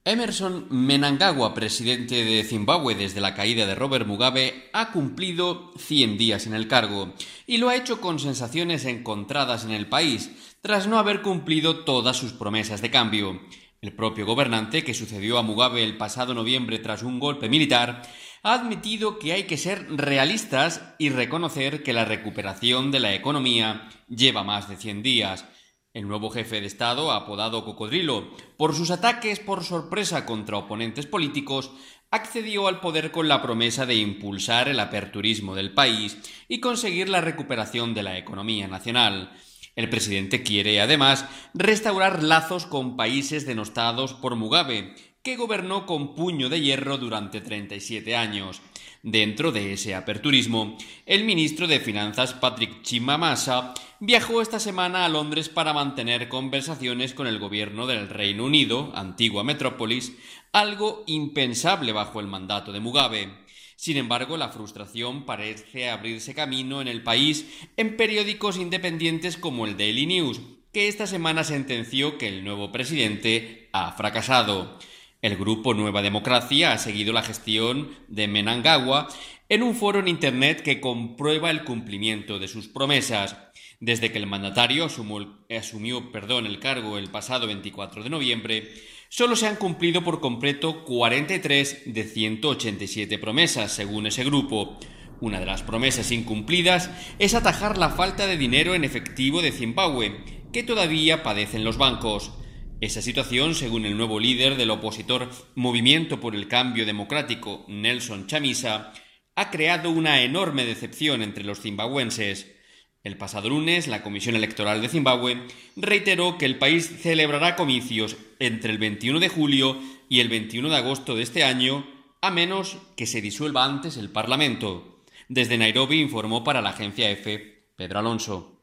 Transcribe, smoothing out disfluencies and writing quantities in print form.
Emerson Mnangagwa, presidente de Zimbabue desde la caída de Robert Mugabe, ha cumplido 100 días en el cargo y lo ha hecho con sensaciones encontradas en el país, tras no haber cumplido todas sus promesas de cambio. El propio gobernante, que sucedió a Mugabe el pasado noviembre tras un golpe militar, ha admitido que hay que ser realistas y reconocer que la recuperación de la economía lleva más de 100 días. El nuevo jefe de Estado, apodado Cocodrilo, por sus ataques por sorpresa contra oponentes políticos, accedió al poder con la promesa de impulsar el aperturismo del país y conseguir la recuperación de la economía nacional. El presidente quiere, además, restaurar lazos con países denostados por Mugabe, que gobernó con puño de hierro durante 37 años. Dentro de ese aperturismo, el ministro de Finanzas Patrick Chimamasa viajó esta semana a Londres para mantener conversaciones con el gobierno del Reino Unido, antigua metrópolis, algo impensable bajo el mandato de Mugabe. Sin embargo, la frustración parece abrirse camino en el país en periódicos independientes como el Daily News, que esta semana sentenció que el nuevo presidente ha fracasado. El grupo Nueva Democracia ha seguido la gestión de Mnangagwa en un foro en Internet que comprueba el cumplimiento de sus promesas. Desde que el mandatario asumió el cargo el pasado 24 de noviembre, solo se han cumplido por completo 43 de 187 promesas, según ese grupo. Una de las promesas incumplidas es atajar la falta de dinero en efectivo de Zimbabue, que todavía padecen los bancos. Esa situación, según el nuevo líder del opositor Movimiento por el Cambio Democrático, Nelson Chamisa, ha creado una enorme decepción entre los zimbabuenses. El pasado lunes, la Comisión Electoral de Zimbabue reiteró que el país celebrará comicios entre el 21 de julio y el 21 de agosto de este año, a menos que se disuelva antes el Parlamento. Desde Nairobi informó para la agencia EFE Pedro Alonso.